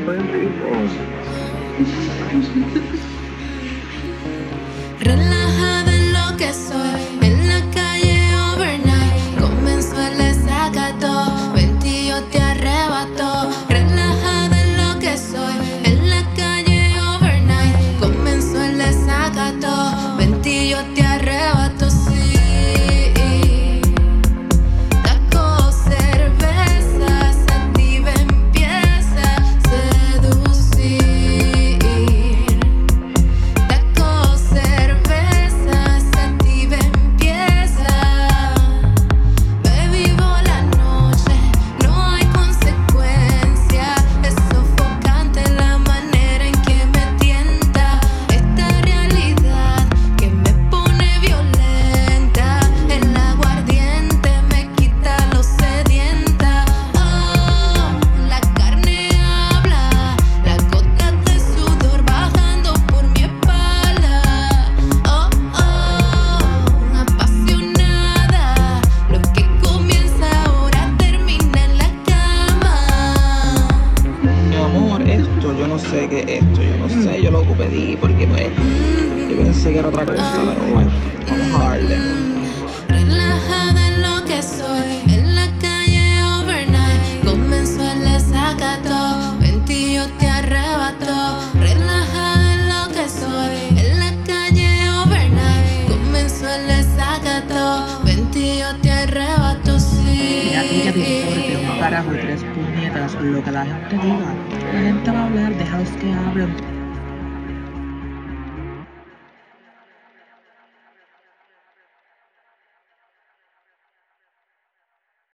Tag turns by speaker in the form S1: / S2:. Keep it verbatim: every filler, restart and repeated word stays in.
S1: Relajada en lo que soy, en la calle overnight. Comenzó el desacato, vente y yo te arrebato. Relajada en lo que soy, en la calle overnight. Comenzó el desacato, vente y yo te arrebato, sí.
S2: Yo no sé qué es esto, yo no sé, yo lo pedí porque pues yo pensé que era otra cosa, pero bueno, vamos a darle.
S1: Relajada en lo que soy, en la calle overnight. Comenzó el desacato, vente y yo te arrebato. Relajada en lo que soy, en la calle overnight. Comenzó el desacato, vente y yo te arrebato, sí.
S3: Y a ti que te importe un carajo y tres puñetas lo que la gente diga. La gente va a hablar, déjalos que hablen.